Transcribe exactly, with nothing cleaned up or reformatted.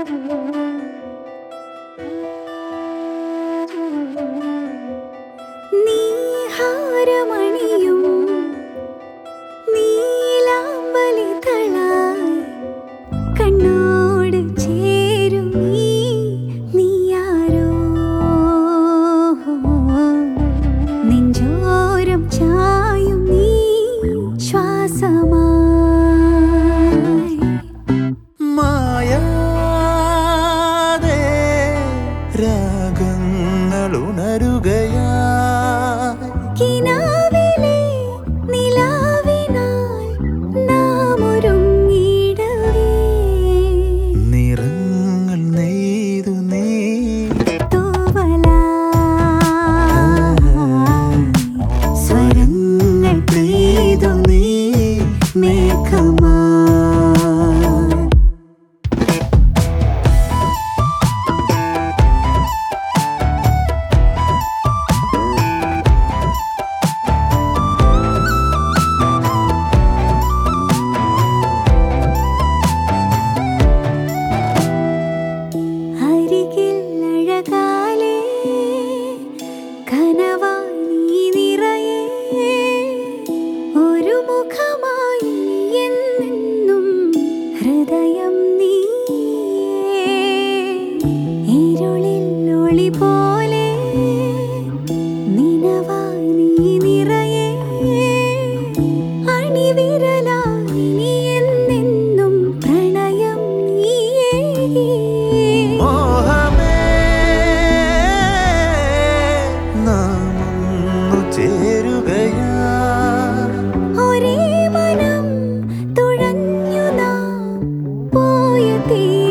നീഹാരമണിയും നീലാമ്പലിതളായി കണ്ണോട് ചേരും നീ നീയാരോ നെഞ്ചോരം ചായും നീ ശ്വാസമായി മായാതെ രാഗങ്ങളുണരുകയായി കിനാവിലെ നിലാവിനാൽ നാം ഒരുങ്ങിയിടവേ നിറങ്ങൾ നെയ്തു നീ തൂവലായി സ്വരങ്ങൾ പെയ്തു നീ മേഘമായി അരികിൽ അഴകാലേ കനവായി നീ നിറയേ ഒരു മുഖമായി എന്നെന്നും ഹൃദയം നീയേ ഇരുളിൽ ഒളി പോലെ നിനവായി നീ നിറയേ അണിവിരലായി നീ എന്നെന്നും പ്രണയം നീയേ മോഹമേ നാമൊന്നു ചേരുകയാ ഒരേ മനം തുഴഞ്ഞു നാം പോയ തീ